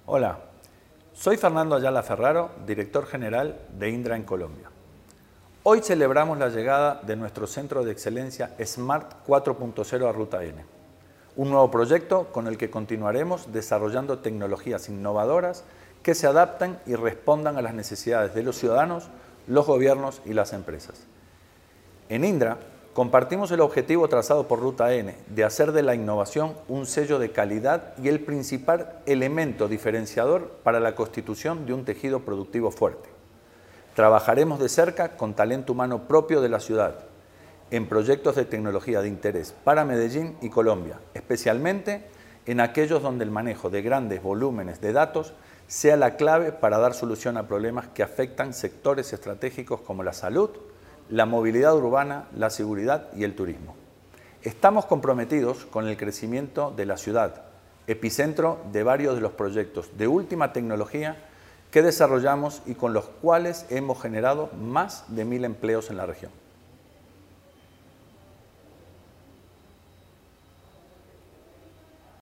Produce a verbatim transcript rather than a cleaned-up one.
Hola, soy Fernando Ayala Ferraro, director general de Indra en Colombia. Hoy celebramos la llegada de nuestro centro de excelencia Smart cuatro punto cero a Ruta N, un nuevo proyecto con el que continuaremos desarrollando tecnologías innovadoras que se adapten y respondan a las necesidades de los ciudadanos, los gobiernos y las empresas. En Indra compartimos el objetivo trazado por Ruta N de hacer de la innovación un sello de calidad y el principal elemento diferenciador para la constitución de un tejido productivo fuerte. Trabajaremos de cerca con talento humano propio de la ciudad, en proyectos de tecnología de interés para Medellín y Colombia, especialmente en aquellos donde el manejo de grandes volúmenes de datos sea la clave para dar solución a problemas que afectan sectores estratégicos como la salud, la movilidad urbana, la seguridad y el turismo. Estamos comprometidos con el crecimiento de la ciudad, epicentro de varios de los proyectos de última tecnología que desarrollamos y con los cuales hemos generado más de mil empleos en la región.